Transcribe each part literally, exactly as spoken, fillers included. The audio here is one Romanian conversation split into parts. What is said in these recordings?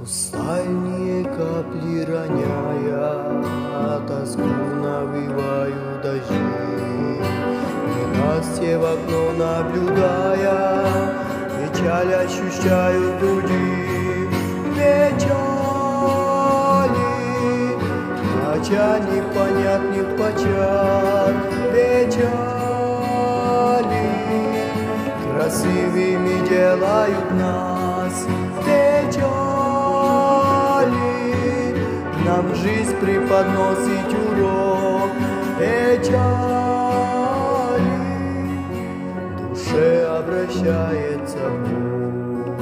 стайные капли роняя, тоску навевают дожди. Ненастье в окно наблюдая, печаль ощущаю в груди. Печали, ноча непонятных почат. Печали красивыми делают нас. Печали нам жизнь преподносит урок. Печали душе обращается боль.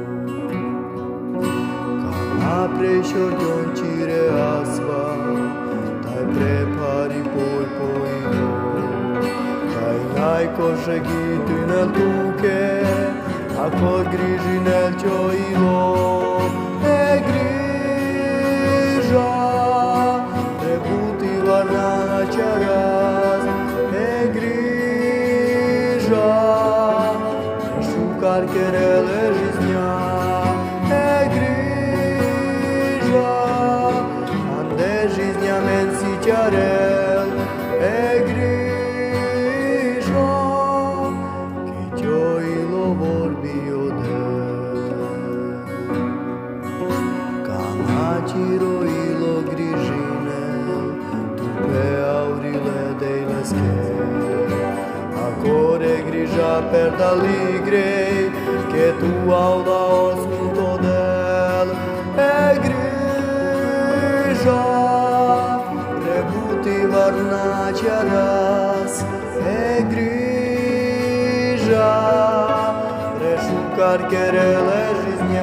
Когда прещурден через асфальт, тай препари пой пой. Тай кошеги ты на туке, a cor grigi nel cioilo. E grija trebuti varna ceras. E grija șucar cherele жизня. E grija ande жизня mensi cerel. E grija che cioilo vorbi Ciroilo grijine, tu pe aurile dei lesche. Acore grija per d'alligrei, che tu au da osmuto del. E grija, rebuti varnacia ras. E grija, reșucar cherele жизня.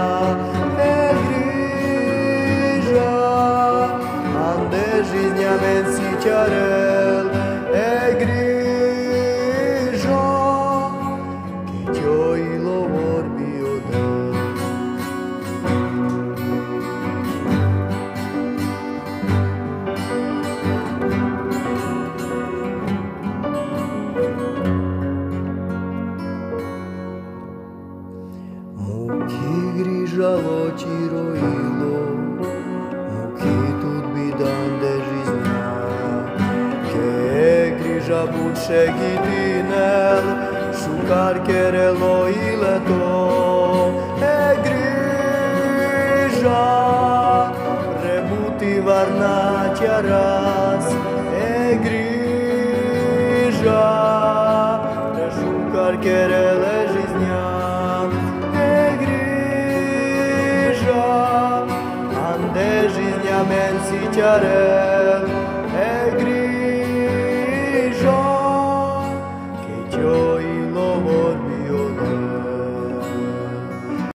Жизня менси чарел. E grija che cioilo vorbi odel. Muki grija lo ciroilo, Bucegi tinel, șucar chereloile to. E grija, rebuti varnacia ras. E grija, reșucar cherele жизня. E grija, ande жизня mensi cerel.